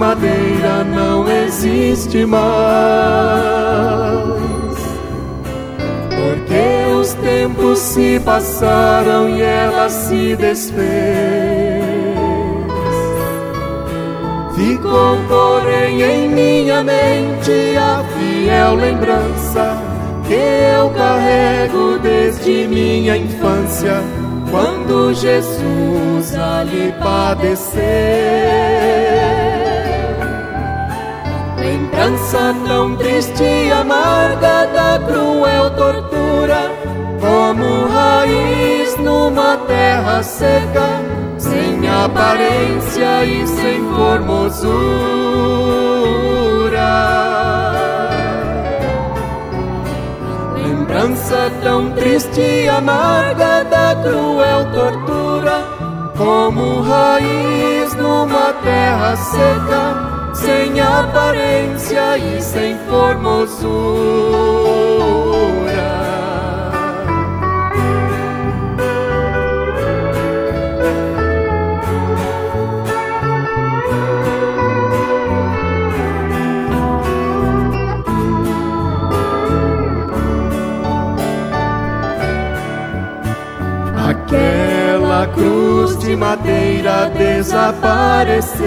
madeira não existe mais, porque os tempos se passaram e ela se desfez. Ficou, porém, em minha mente a fiel lembrança que eu carrego desde minha infância, quando Jesus ali padeceu. Lembrança tão triste e amarga da cruel tortura, como raiz numa terra seca, sem aparência e sem formosura. Lembrança tão triste e amarga da cruel tortura, como raiz numa terra seca, sem aparência e sem formosura. Aquela cruz de madeira desapareceu,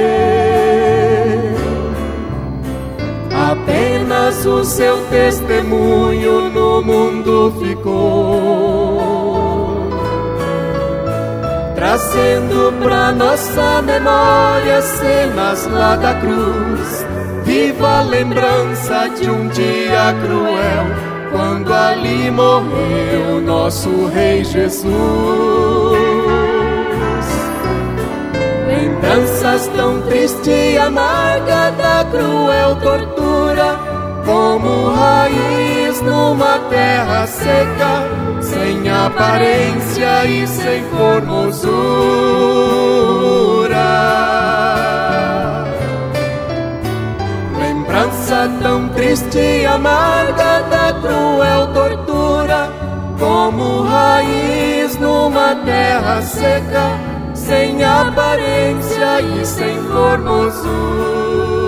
apenas o seu testemunho no mundo ficou, trazendo pra nossa memória cenas lá da cruz, viva lembrança de um dia cruel, quando ali morreu nosso Rei Jesus. Lembranças tão tristes e amargas da cruel tortura, como raiz numa terra seca, sem aparência e sem formosura. Lembrança tão triste e amarga da cruel tortura, como raiz numa terra seca, sem aparência e sem formosura.